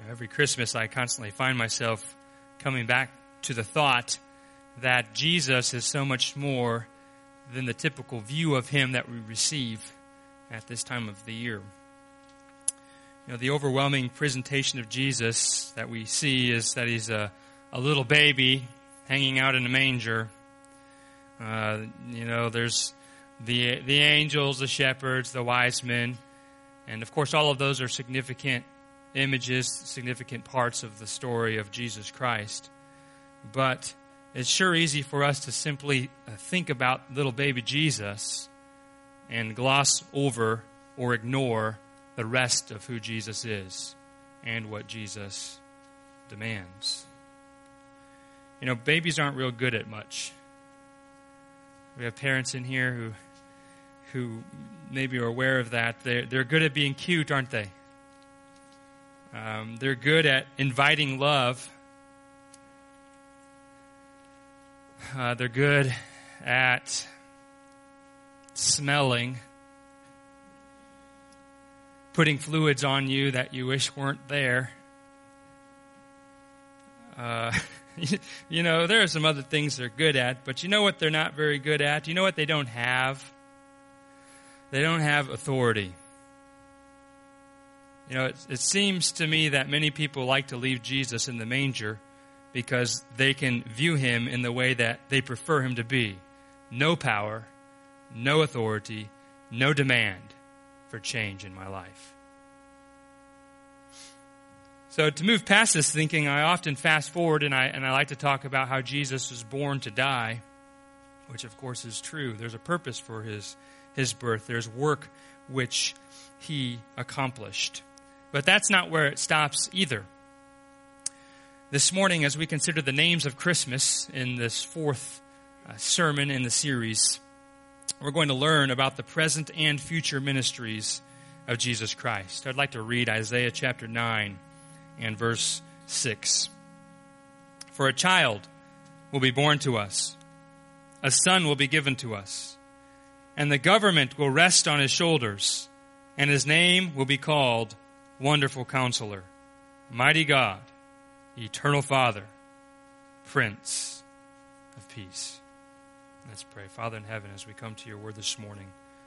Every Christmas I constantly find myself coming back to the thought that Jesus is so much more than the typical view of him that we receive at this time of the year. The overwhelming presentation of Jesus that we see is that he's a little baby hanging out in a manger. There's the angels, the shepherds, the wise men, and of course all of those are significant images, significant parts of the story of Jesus Christ. But it's sure easy for us to simply think about little baby Jesus and gloss over or ignore the rest of who Jesus is and what Jesus demands. Babies aren't real good at much. We have parents in here who maybe are aware of that. They're good at being cute, aren't they? They're good at inviting love. They're good at smelling, putting fluids on you that you wish weren't there. There are some other things they're good at, but you know what they're not very good at? You know what they don't have? They don't have authority. It seems to me that many people like to leave Jesus in the manger because they can view him in the way that they prefer him to be. No power, no authority, no demand for change in my life. So to move past this thinking, I often fast forward and I like to talk about how Jesus was born to die, which of course is true. There's a purpose for his birth. There's work which he accomplished. But that's not where it stops either. This morning, as we consider the names of Christmas in this fourth sermon in the series, we're going to learn about the present and future ministries of Jesus Christ. I'd like to read Isaiah chapter 9 and verse 6. For a child will be born to us, a son will be given to us, and the government will rest on his shoulders, and his name will be called Wonderful Counselor, Mighty God, Eternal Father, Prince of Peace. Let's pray. Father in heaven, as we come to your word this morning,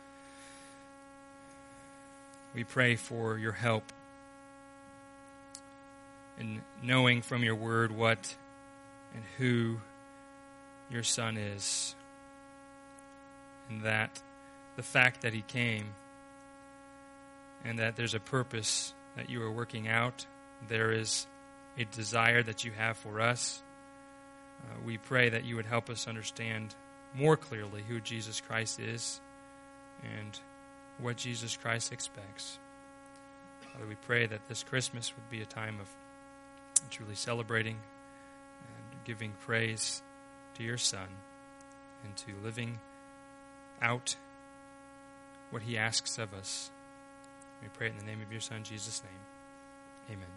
we pray for your help in knowing from your word what and who your Son is, and that the fact that he came and that there's a purpose that you are working out, there is a desire that you have for us. We pray that you would help us understand more clearly who Jesus Christ is and what Jesus Christ expects. Father, we pray that this Christmas would be a time of truly celebrating and giving praise to your Son and to living out what he asks of us. We pray it in the name of your Son, Jesus' name. Amen.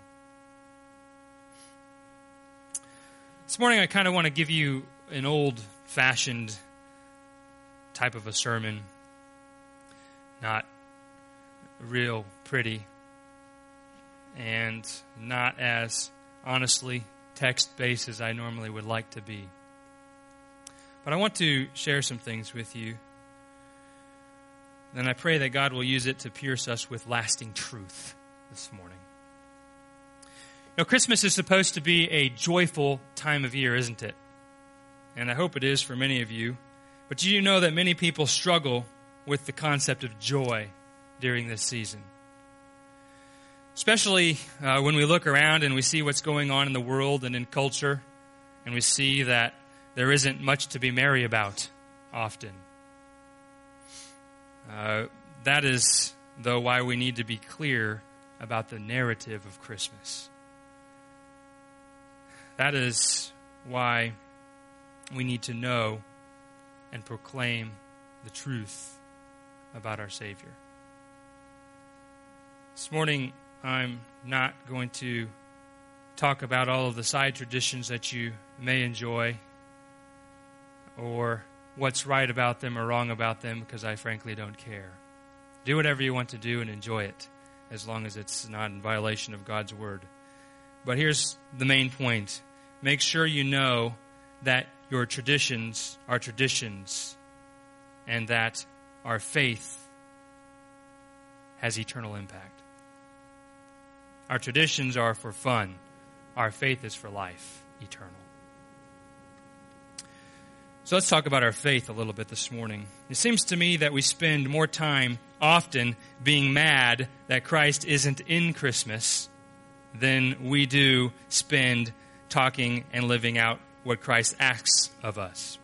This morning I kind of want to give you an old-fashioned type of a sermon, not real pretty and not as honestly text-based as I normally would like to be. But I want to share some things with you. And I pray that God will use it to pierce us with lasting truth this morning. Christmas is supposed to be a joyful time of year, isn't it? And I hope it is for many of you. But do you know that many people struggle with the concept of joy during this season? Especially when we look around and we see what's going on in the world and in culture, and we see that there isn't much to be merry about often. That is, though, why we need to be clear about the narrative of Christmas. That is why we need to know and proclaim the truth about our Savior. This morning, I'm not going to talk about all of the side traditions that you may enjoy or what's right about them or wrong about them, because I frankly don't care. Do whatever you want to do and enjoy it, as long as it's not in violation of God's Word. But here's the main point. Make sure you know that your traditions are traditions and that our faith has eternal impact. Our traditions are for fun. Our faith is for life, eternal. So let's talk about our faith a little bit this morning. It seems to me that we spend more time often being mad that Christ isn't in Christmas than we do spend talking and living out what Christ asks of us.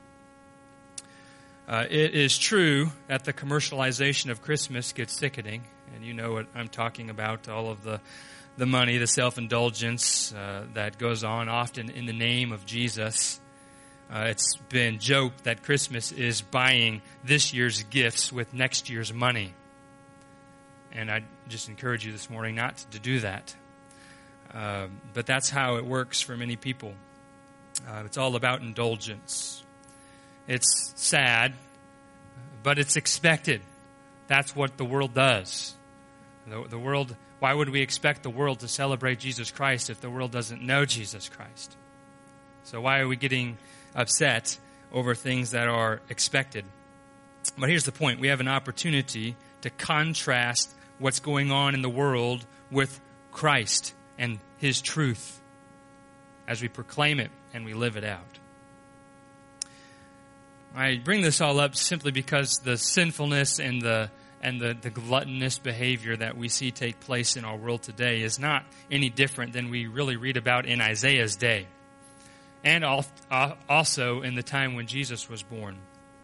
It is true that the commercialization of Christmas gets sickening, and you know what I'm talking about, all of the money, the self-indulgence that goes on often in the name of Jesus. It's been joked that Christmas is buying this year's gifts with next year's money. And I just encourage you this morning not to do that. But that's how it works for many people. It's all about indulgence. It's sad, but it's expected. That's what the world does. The world. Why would we expect the world to celebrate Jesus Christ if the world doesn't know Jesus Christ? So why are we getting upset over things that are expected? But here's the point. We have an opportunity to contrast what's going on in the world with Christ and His truth as we proclaim it and we live it out. I bring this all up simply because the sinfulness and the gluttonous behavior that we see take place in our world today is not any different than we really read about in Isaiah's day, and also in the time when Jesus was born.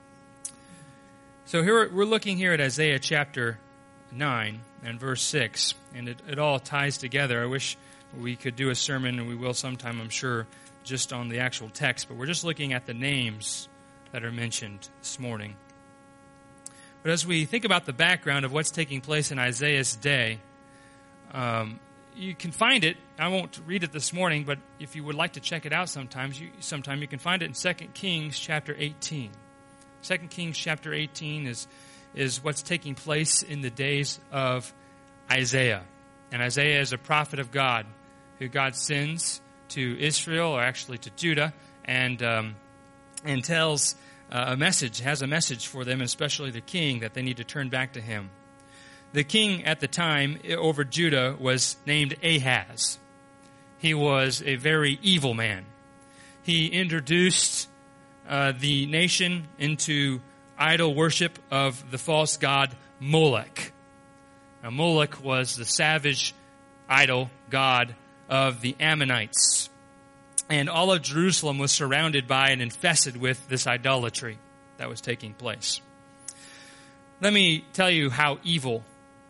So here we're looking here at Isaiah chapter 9 and verse 6, and it all ties together. I wish we could do a sermon, and we will sometime, I'm sure, just on the actual text, but we're just looking at the names that are mentioned this morning. But as we think about the background of what's taking place in Isaiah's day, you can find it. I won't read it this morning, but if you would like to check it out sometime you can find it in 2 Kings chapter 18. 2 Kings chapter 18 is what's taking place in the days of Isaiah. And Isaiah is a prophet of God who God sends to Israel, or actually to Judah, and tells has a message for them, especially the king, that they need to turn back to him. The king at the time over Judah was named Ahaz. He was a very evil man. He introduced the nation into idol worship of the false god Molech. Now, Molech was the savage idol god of the Ammonites. And all of Jerusalem was surrounded by and infested with this idolatry that was taking place. Let me tell you how evil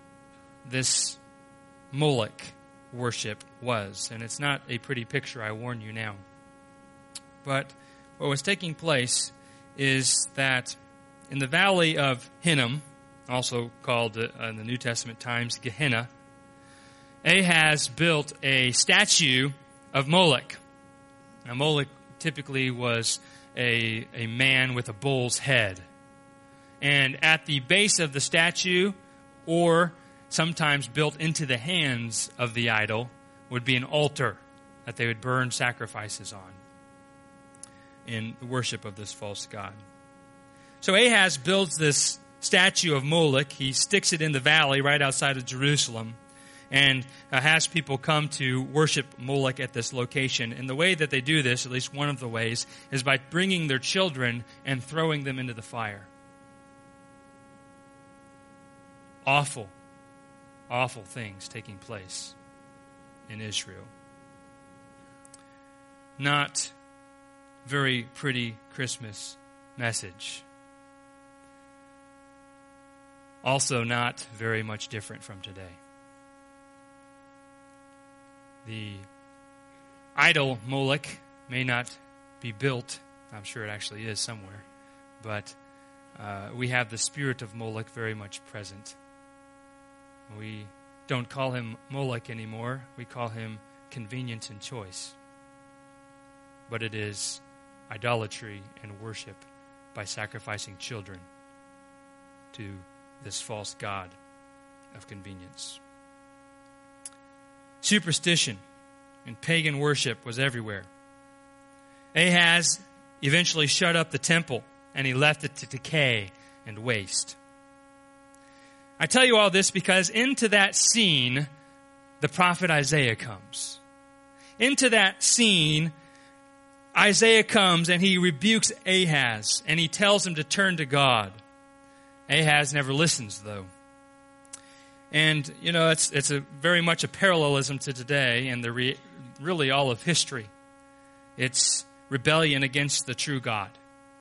this Molech worship was. And it's not a pretty picture, I warn you now. But what was taking place is that in the valley of Hinnom, also called in the New Testament times Gehenna, Ahaz built a statue of Molech. Now, Molech typically was a man with a bull's head. And at the base of the statue, or sometimes built into the hands of the idol, would be an altar that they would burn sacrifices on in the worship of this false god. So Ahaz builds this statue of Molech. He sticks it in the valley right outside of Jerusalem, and has people come to worship Molech at this location. And the way that they do this, at least one of the ways, is by bringing their children and throwing them into the fire. Awful, awful things taking place in Israel. Not very pretty Christmas message. Also not very much different from today. The idol Molech may not be built. I'm sure it actually is somewhere. But we have the spirit of Molech very much present. We don't call him Molech anymore. We call him convenience and choice. But it is idolatry and worship by sacrificing children to this false god of convenience. Superstition and pagan worship was everywhere. Ahaz eventually shut up the temple, and he left it to decay and waste. I tell you all this because into that scene, the prophet Isaiah comes. Into that scene, Isaiah comes and he rebukes Ahaz, and he tells him to turn to God. Ahaz never listens, though. And, it's very much a parallelism to today and really all of history. It's rebellion against the true God.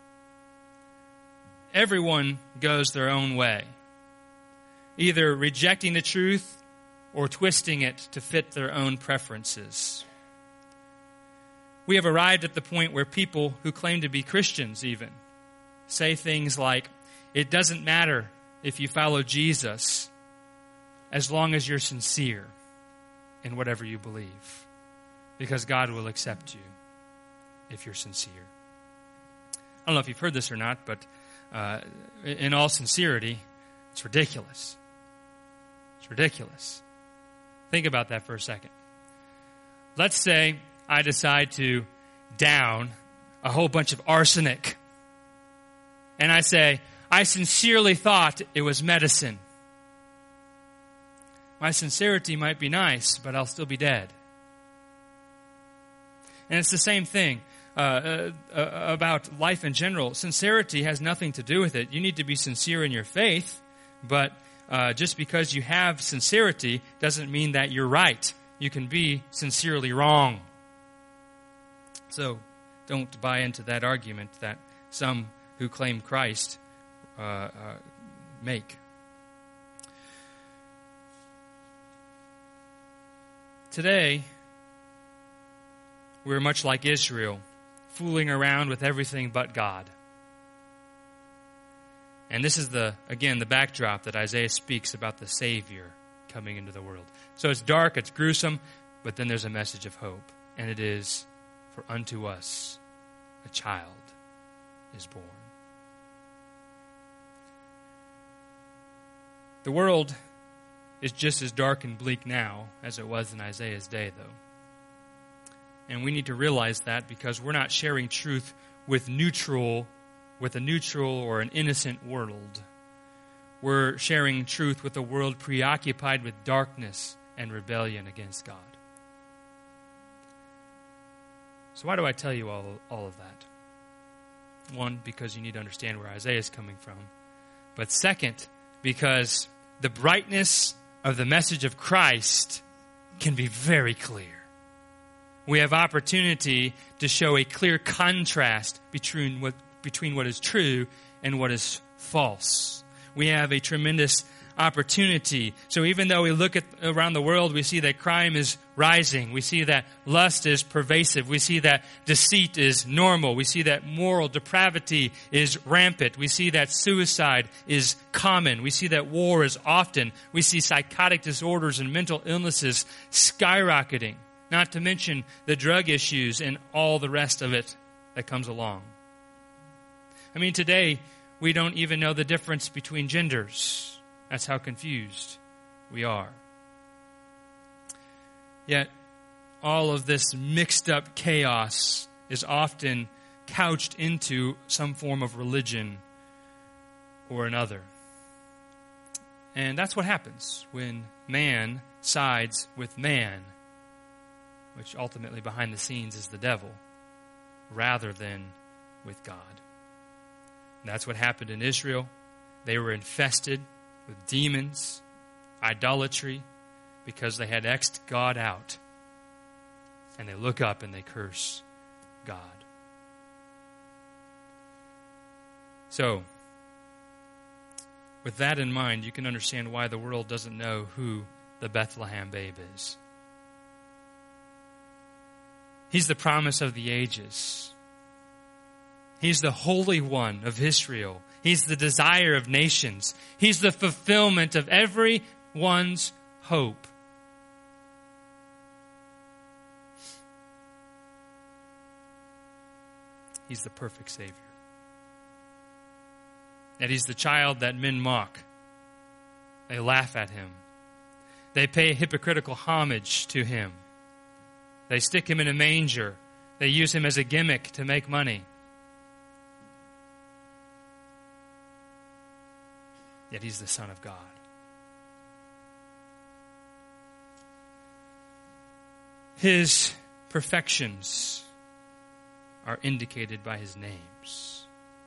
Everyone goes their own way, either rejecting the truth or twisting it to fit their own preferences. We have arrived at the point where people who claim to be Christians even say things like, it doesn't matter if you follow Jesus as long as you're sincere in whatever you believe, because God will accept you if you're sincere. I don't know if you've heard this or not, but in all sincerity, it's ridiculous. It's ridiculous. Think about that for a second. Let's say I decide to down a whole bunch of arsenic. And I say, I sincerely thought it was medicine. My sincerity might be nice, but I'll still be dead. And it's the same thing about life in general. Sincerity has nothing to do with it. You need to be sincere in your faith, but just because you have sincerity doesn't mean that you're right. You can be sincerely wrong. So don't buy into that argument that some who claim Christ make. Today, we're much like Israel, fooling around with everything but God. And this is the backdrop that Isaiah speaks about the Savior coming into the world. So it's dark, it's gruesome, but then there's a message of hope. And it is, for unto us a child is born. The world is just as dark and bleak now as it was in Isaiah's day, though. And we need to realize that because we're not sharing truth with a neutral or an innocent world. We're sharing truth with a world preoccupied with darkness and rebellion against God. So why do I tell you all of that? One, because you need to understand where Isaiah is coming from. But second, because the brightness of the message of Christ can be very clear. We have opportunity to show a clear contrast between what is true and what is false. We have a tremendous opportunity. So even though we look around the world, we see that crime is rising. We see that lust is pervasive. We see that deceit is normal. We see that moral depravity is rampant. We see that suicide is common. We see that war is often. We see psychotic disorders and mental illnesses skyrocketing. Not to mention the drug issues and all the rest of it that comes along. I mean, today, we don't even know the difference between genders. That's how confused we are. Yet, all of this mixed up chaos is often couched into some form of religion or another. And that's what happens when man sides with man, which ultimately behind the scenes is the devil, rather than with God. And that's what happened in Israel. They were infested with demons, idolatry, because they had X'd God out. And they look up and they curse God. So, with that in mind, you can understand why the world doesn't know who the Bethlehem babe is. He's the promise of the ages. He's the Holy One of Israel. He's the desire of nations. He's the fulfillment of everyone's hope. He's the perfect Savior. And He's the child that men mock. They laugh at Him. They pay hypocritical homage to Him. They stick him in a manger. They use him as a gimmick to make money. Yet he's the Son of God. His perfections are indicated by his names.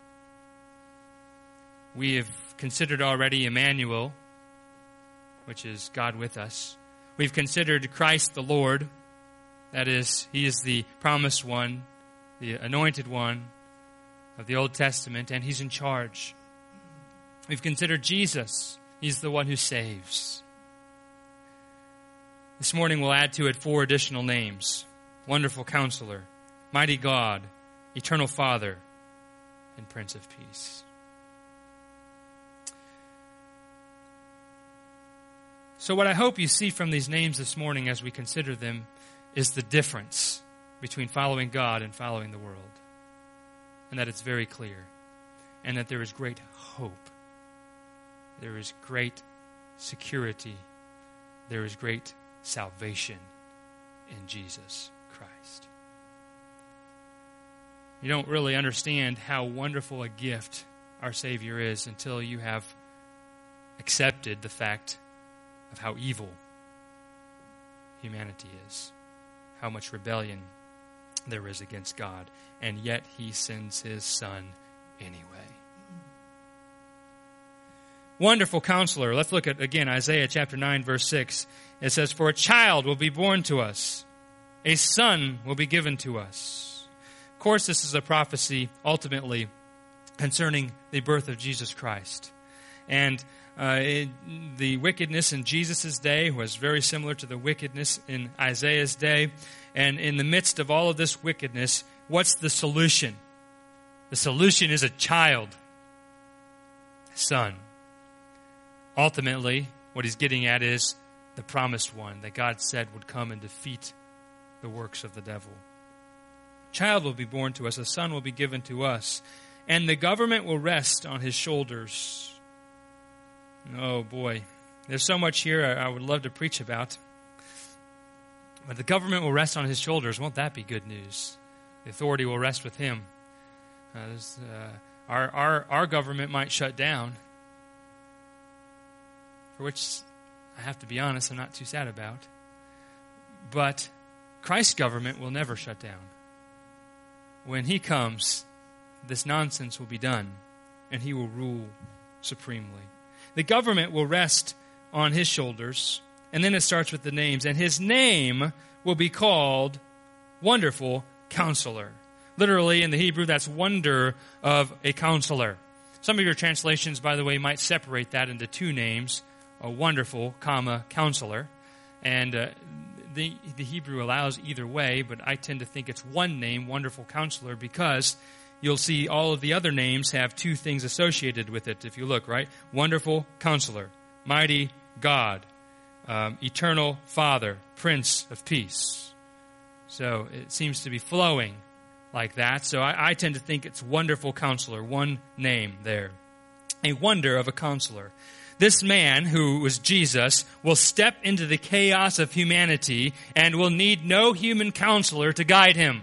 We have considered already Emmanuel, which is God with us. We've considered Christ the Lord. That is, he is the promised one, the anointed one of the Old Testament, and he's in charge. We've considered Jesus. He's the one who saves. This morning we'll add to it 4 additional names: Wonderful Counselor, Mighty God, Eternal Father, and Prince of Peace. So what I hope you see from these names this morning as we consider them is the difference between following God and following the world. And that it's very clear. And that there is great hope. There is great security. There is great salvation in Jesus Christ. You don't really understand how wonderful a gift our Savior is until you have accepted the fact of how evil humanity is, how much rebellion there is against God, and yet he sends his Son anyway. Wonderful Counselor. Let's look at, again, Isaiah chapter 9, verse 6. It says, "For a child will be born to us, a son will be given to us." Of course, this is a prophecy ultimately concerning the birth of Jesus Christ. And the wickedness in Jesus' day was very similar to the wickedness in Isaiah's day. And in the midst of all of this wickedness, what's the solution? The solution is a child, a son. Ultimately, what he's getting at is the promised one that God said would come and defeat the works of the devil. A child will be born to us, a son will be given to us, and the government will rest on his shoulders. Oh boy, there's so much here I would love to preach about. But the government will rest on his shoulders. Won't that be good news? The authority will rest with him. Our government might shut down, for which I have to be honest, I'm not too sad about. But Christ's government will never shut down. When he comes, this nonsense will be done, and he will rule supremely. The government will rest on his shoulders, and then it starts with the names. And his name will be called Wonderful Counselor. Literally, in the Hebrew, that's wonder of a counselor. Some of your translations, by the way, might separate that into 2 names, a wonderful, counselor. And the Hebrew allows either way, but I tend to think it's one name, Wonderful Counselor, because you'll see all of the other names have 2 things associated with it, if you look, right? Wonderful Counselor, Mighty God, Eternal Father, Prince of Peace. So it seems to be flowing like that. So I tend to think it's Wonderful Counselor, one name there. A wonder of a counselor. This man, who was Jesus, will step into the chaos of humanity and will need no human counselor to guide him.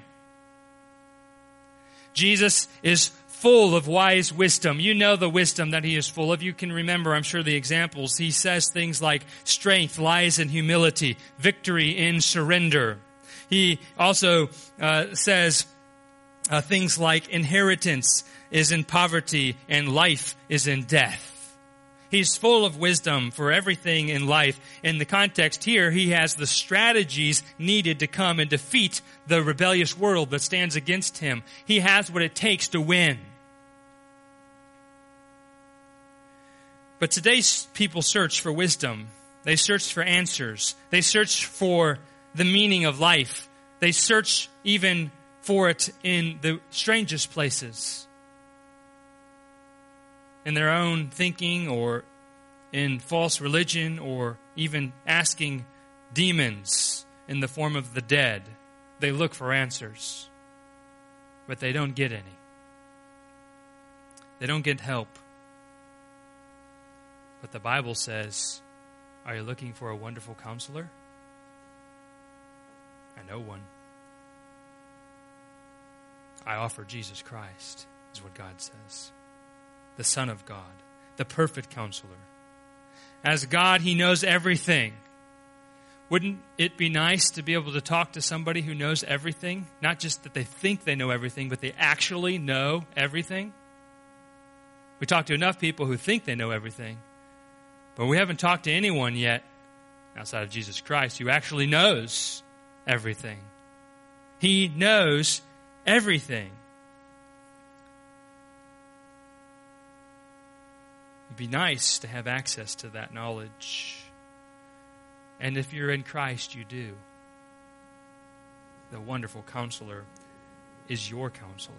Jesus is full of wise wisdom. You know the wisdom that he is full of. You can remember, I'm sure, the examples. He says things like strength lies in humility, victory in surrender. He also says things like inheritance is in poverty and life is in death. He's full of wisdom for everything in life. In the context here, he has the strategies needed to come and defeat the rebellious world that stands against him. He has what it takes to win. But today's people search for wisdom. They search for answers. They search for the meaning of life. They search even for it in the strangest places. In their own thinking, or in false religion, or even asking demons in the form of the dead. They look for answers, but they don't get any. They don't get help. But the Bible says, are you looking for a wonderful counselor? I know one. I offer Jesus Christ, is what God says. The Son of God, the perfect counselor. As God, He knows everything. Wouldn't it be nice to be able to talk to somebody who knows everything? Not just that they think they know everything, but they actually know everything. We talk to enough people who think they know everything, but we haven't talked to anyone yet outside of Jesus Christ who actually knows everything. He knows everything. It'd be nice to have access to that knowledge. And if you're in Christ, you do. The wonderful counselor is your counselor.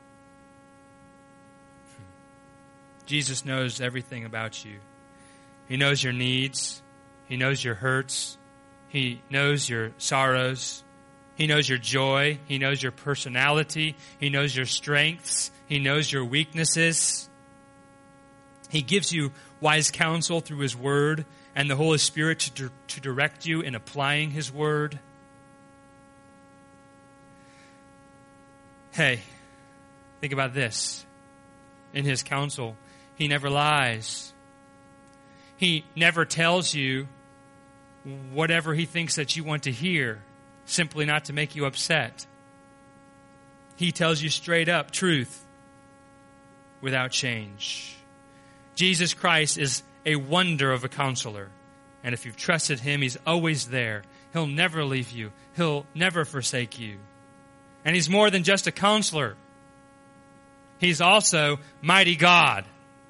Jesus knows everything about you. He knows your needs. He knows your hurts. He knows your sorrows. He knows your joy. He knows your personality. He knows your strengths. He knows your weaknesses. He gives you wise counsel through His Word and the Holy Spirit to direct you in applying His Word. Hey, think about this. In His counsel, He never lies. He never tells you whatever He thinks that you want to hear, simply not to make you upset. He tells you straight up truth without change. Jesus Christ is a wonder of a counselor. And if you've trusted Him, He's always there. He'll never leave you. He'll never forsake you. And He's more than just a counselor. He's also mighty God.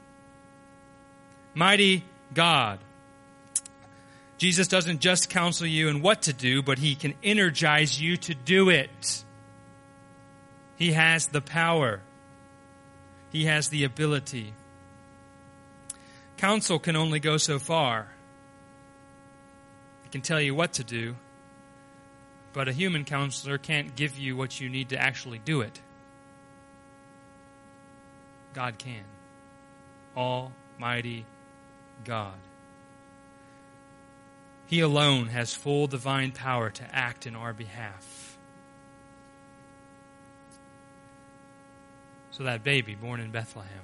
Mighty God. Jesus doesn't just counsel you in what to do, but He can energize you to do it. He has the power. He has the ability. Counsel can only go so far. It can tell you what to do, but a human counselor can't give you what you need to actually do it. God can. Almighty God. He alone has full divine power to act in our behalf. So that baby born in Bethlehem,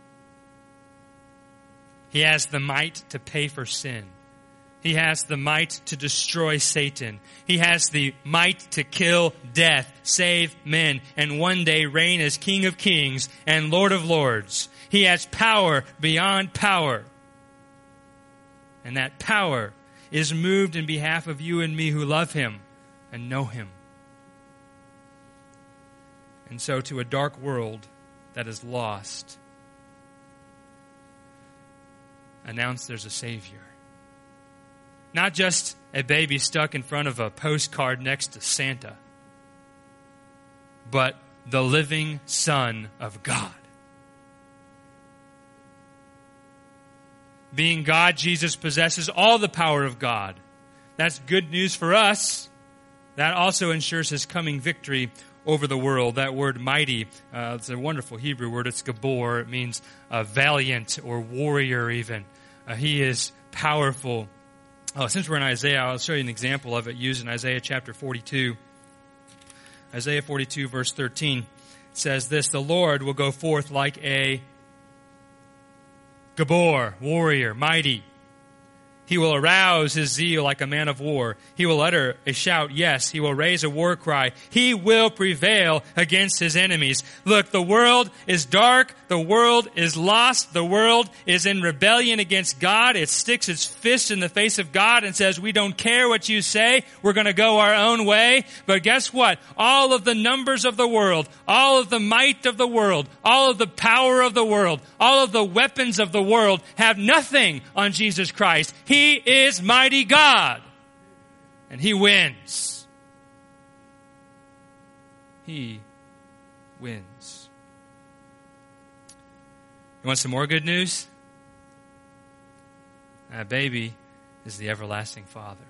He has the might to pay for sin. He has the might to destroy Satan. He has the might to kill death, save men, and one day reign as King of Kings and Lord of Lords. He has power beyond power. And that power is moved in behalf of you and me who love Him and know Him. And so to a dark world that is lost, announce there's a Savior. Not just a baby stuck in front of a postcard next to Santa, but the living Son of God. Being God, Jesus possesses all the power of God. That's good news for us. That also ensures His coming victory over the world. That word mighty, it's a wonderful Hebrew word. It's gabor. It means valiant or warrior even. He is powerful. Since we're in Isaiah, I'll show you an example of it used in Isaiah chapter 42. Isaiah 42 verse 13 says this: "The Lord will go forth like a gabor, warrior, mighty. He will arouse His zeal like a man of war. He will utter a shout, yes, He will raise a war cry. He will prevail against His enemies." Look, the world is dark. The world is lost. The world is in rebellion against God. It sticks its fist in the face of God and says, we don't care what you say. We're going to go our own way. But guess what? All of the numbers of the world, all of the might of the world, all of the power of the world, all of the weapons of the world have nothing on Jesus Christ. He is mighty God. And He wins. He wins. You want some more good news? That baby is the everlasting Father.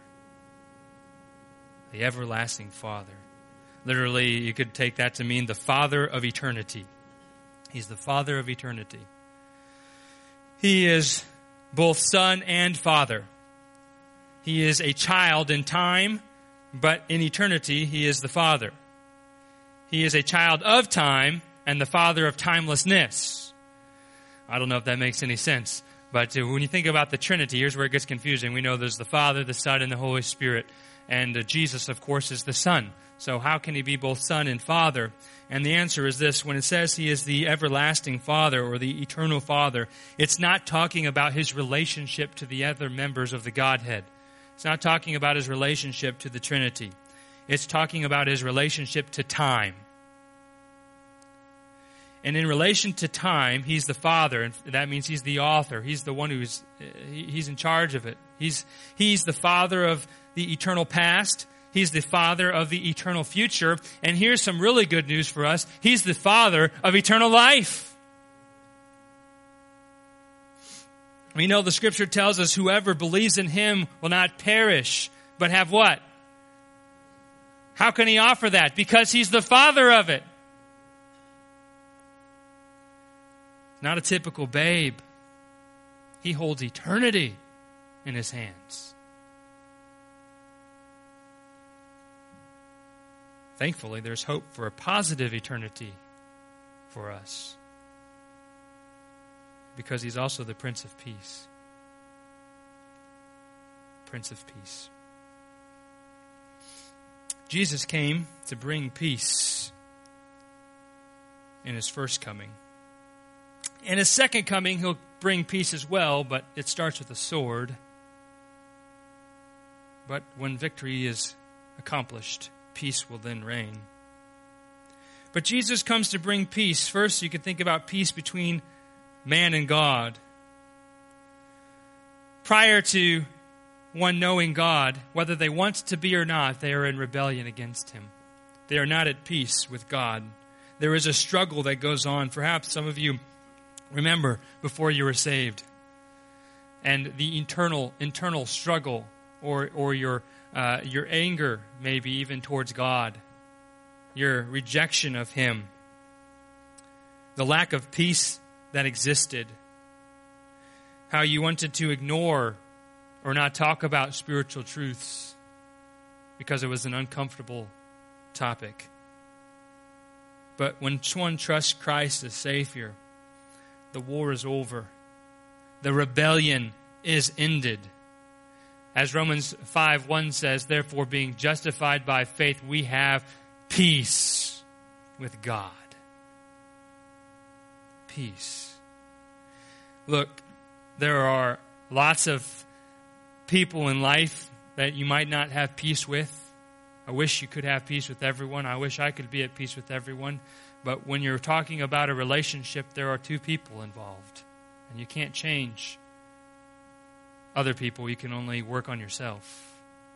The everlasting Father. Literally, you could take that to mean the Father of eternity. He's the Father of eternity. He is both Son and Father. He is a child in time, but in eternity, he is the Father. He is a child of time and the Father of timelessness. I don't know if that makes any sense, but when you think about the Trinity, here's where it gets confusing. We know there's the Father, the Son, and the Holy Spirit, and Jesus, of course, is the Son. So how can he be both Son and Father? And the answer is this: when it says he is the everlasting Father or the eternal Father, it's not talking about his relationship to the other members of the Godhead. It's not talking about his relationship to the Trinity. It's talking about his relationship to time. And in relation to time, he's the Father, and that means he's the author. He's the one he's in charge of it. He's the Father of the eternal past. He's the Father of the eternal future. And here's some really good news for us. He's the Father of eternal life. We know the Scripture tells us whoever believes in him will not perish, but have what? How can he offer that? Because he's the Father of it. Not a typical babe. He holds eternity in his hands. Thankfully, there's hope for a positive eternity for us, because he's also the Prince of Peace. Prince of Peace. Jesus came to bring peace in his first coming. In his second coming, he'll bring peace as well, but it starts with a sword. But when victory is accomplished, peace will then reign. But Jesus comes to bring peace. First, you can think about peace between man and God. Prior to one knowing God, whether they want to be or not, they are in rebellion against him. They are not at peace with God. There is a struggle that goes on. Perhaps some of you remember before you were saved, and the internal struggle, or your anger, maybe even towards God, your rejection of him, the lack of peace that existed, how you wanted to ignore or not talk about spiritual truths because it was an uncomfortable topic. But when one trusts Christ as Savior, the war is over. The rebellion is ended. As Romans 5:1 says, therefore, being justified by faith, we have peace with God. Peace. Look, there are lots of people in life that you might not have peace with. I wish you could have peace with everyone. I wish I could be at peace with everyone. But when you're talking about a relationship, there are two people involved. And you can't change other people. You can only work on yourself.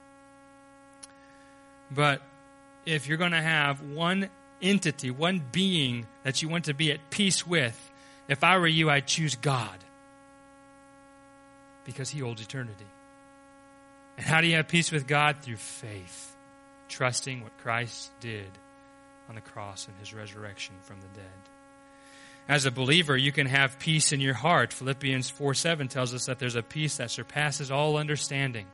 But if you're going to have one entity, one being that you want to be at peace with, if I were you, I'd choose God. Because he holds eternity. And how do you have peace with God? Through faith. Trusting what Christ did on the cross and his resurrection from the dead. As a believer, you can have peace in your heart. Philippians 4:7 tells us that there's a peace that surpasses all understanding.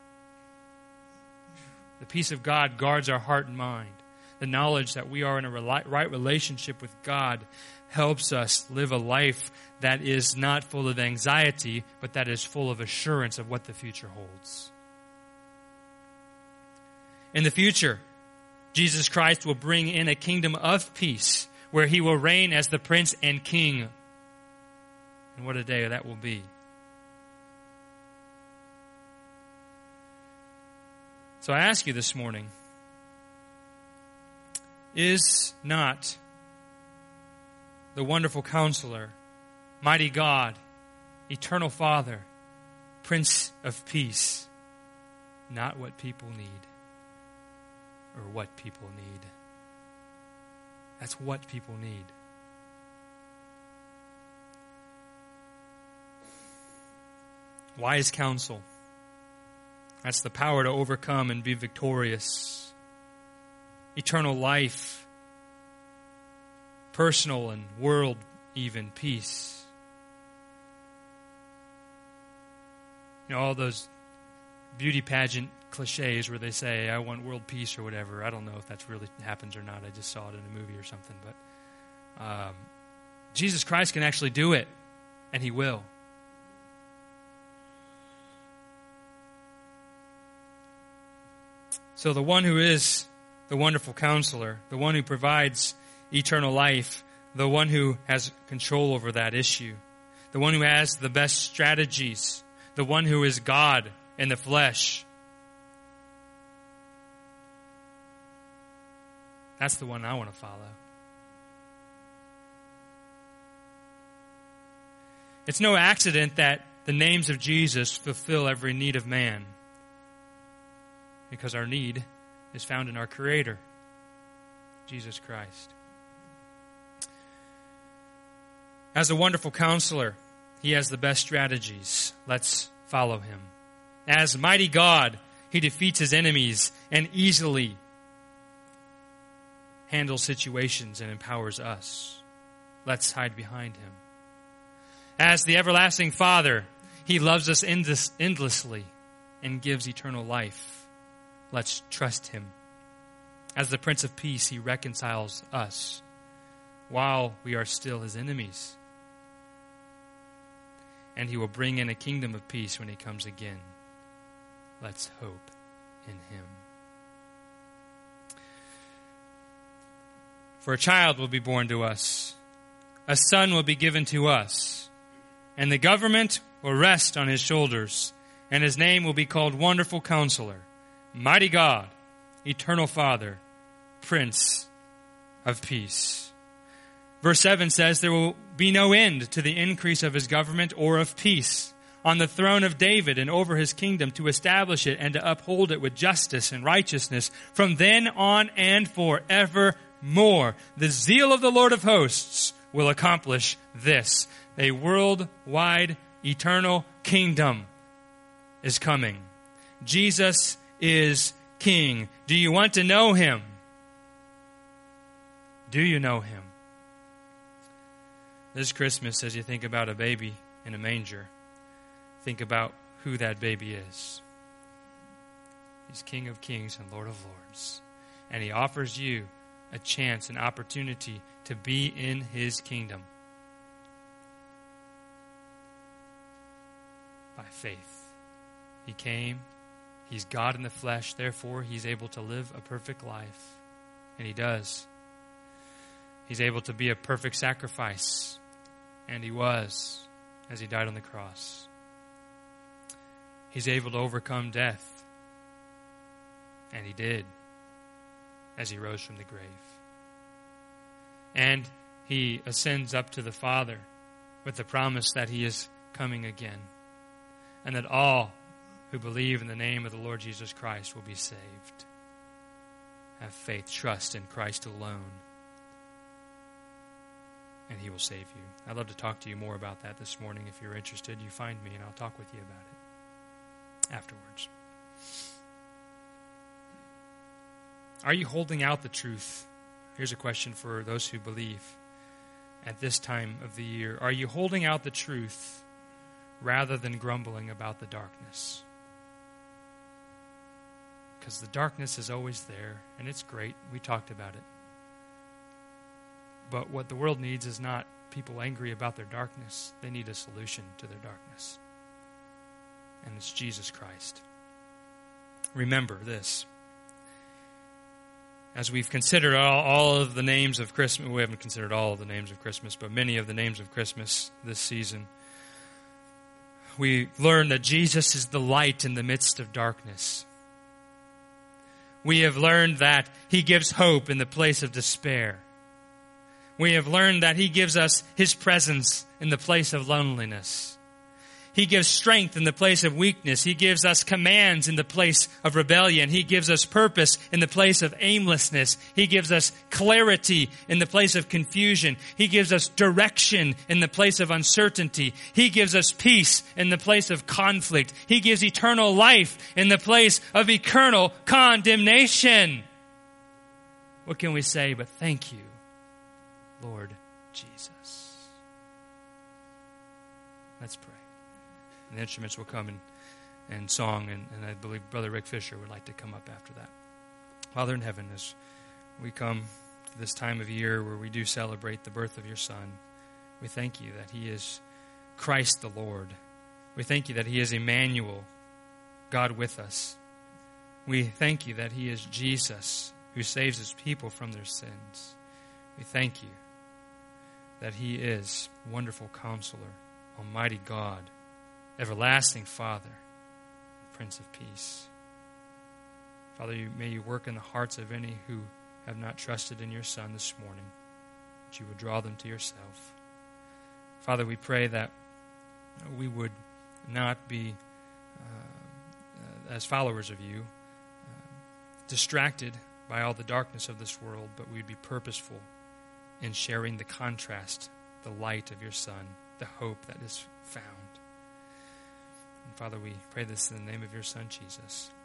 The peace of God guards our heart and mind. The knowledge that we are in a right relationship with God helps us live a life that is not full of anxiety, but that is full of assurance of what the future holds. In the future, Jesus Christ will bring in a kingdom of peace where he will reign as the Prince and King. And what a day that will be. So I ask you this morning, is not the wonderful Counselor, mighty God, eternal Father, Prince of Peace, not what people need? Or what people need. That's what people need. Wise counsel. That's the power to overcome and be victorious. Eternal life. Personal and world even peace. You know, all those beauty pageant cliches where they say, I want world peace or whatever. I don't know if that really happens or not. I just saw it in a movie or something. But Jesus Christ can actually do it, and He will. So the one who is the wonderful counselor, the one who provides eternal life, the one who has control over that issue, the one who has the best strategies, the one who is God in the flesh. That's the one I want to follow. It's no accident that the names of Jesus fulfill every need of man, because our need is found in our Creator, Jesus Christ. As a wonderful counselor, He has the best strategies. Let's follow Him. As mighty God, He defeats His enemies and easily handles situations and empowers us. Let's hide behind Him. As the everlasting Father, He loves us endlessly and gives eternal life. Let's trust Him. As the Prince of Peace, He reconciles us while we are still His enemies. And He will bring in a kingdom of peace when He comes again. Let's hope in Him. For a child will be born to us, a son will be given to us, and the government will rest on His shoulders, and His name will be called Wonderful Counselor, Mighty God, Eternal Father, Prince of Peace. Verse 7 says, there will be no end to the increase of His government or of peace on the throne of David and over His kingdom, to establish it and to uphold it with justice and righteousness from then on and forevermore. The zeal of the Lord of hosts will accomplish this. A worldwide, eternal kingdom is coming. Jesus is King. Do you want to know Him? Do you know Him? This Christmas, as you think about a baby in a manger, think about who that baby is. He's King of Kings and Lord of Lords. And He offers you a chance, an opportunity to be in His kingdom by faith. He came. He's God in the flesh. Therefore, He's able to live a perfect life. And He does. He's able to be a perfect sacrifice. And He was, as He died on the cross. He's able to overcome death. And He did, as He rose from the grave. And He ascends up to the Father with the promise that He is coming again. And that all who believe in the name of the Lord Jesus Christ will be saved. Have faith, trust in Christ alone, and He will save you. I'd love to talk to you more about that this morning. If you're interested, you find me and I'll talk with you about it afterwards. Are you holding out the truth? Here's a question for those who believe at this time of the year. Are you holding out the truth rather than grumbling about the darkness? Because the darkness is always there, and it's great. We talked about it. But what the world needs is not people angry about their darkness. They need a solution to their darkness. And it's Jesus Christ. Remember this. As we've considered all of the names of Christmas, we haven't considered all of the names of Christmas, but many of the names of Christmas this season, we learn that Jesus is the light in the midst of darkness. We have learned that He gives hope in the place of despair. We have learned that He gives us His presence in the place of loneliness. He gives strength in the place of weakness. He gives us commands in the place of rebellion. He gives us purpose in the place of aimlessness. He gives us clarity in the place of confusion. He gives us direction in the place of uncertainty. He gives us peace in the place of conflict. He gives eternal life in the place of eternal condemnation. What can we say but thank you, Lord Jesus? Let's pray. And the instruments will come and song, and I believe Brother Rick Fisher would like to come up after that. Father in heaven, as we come to this time of year where we do celebrate the birth of your Son, we thank you that he is Christ the Lord. We thank you that he is Emmanuel, God with us. We thank you that he is Jesus, who saves his people from their sins. We thank you that he is wonderful Counselor, Almighty God, everlasting Father, Prince of Peace. Father, may you work in the hearts of any who have not trusted in your Son this morning, that you would draw them to yourself. Father, we pray that we would not be, as followers of you, distracted by all the darkness of this world, but we'd be purposeful in sharing the contrast, the light of your Son, the hope that is found. And Father, we pray this in the name of your Son, Jesus.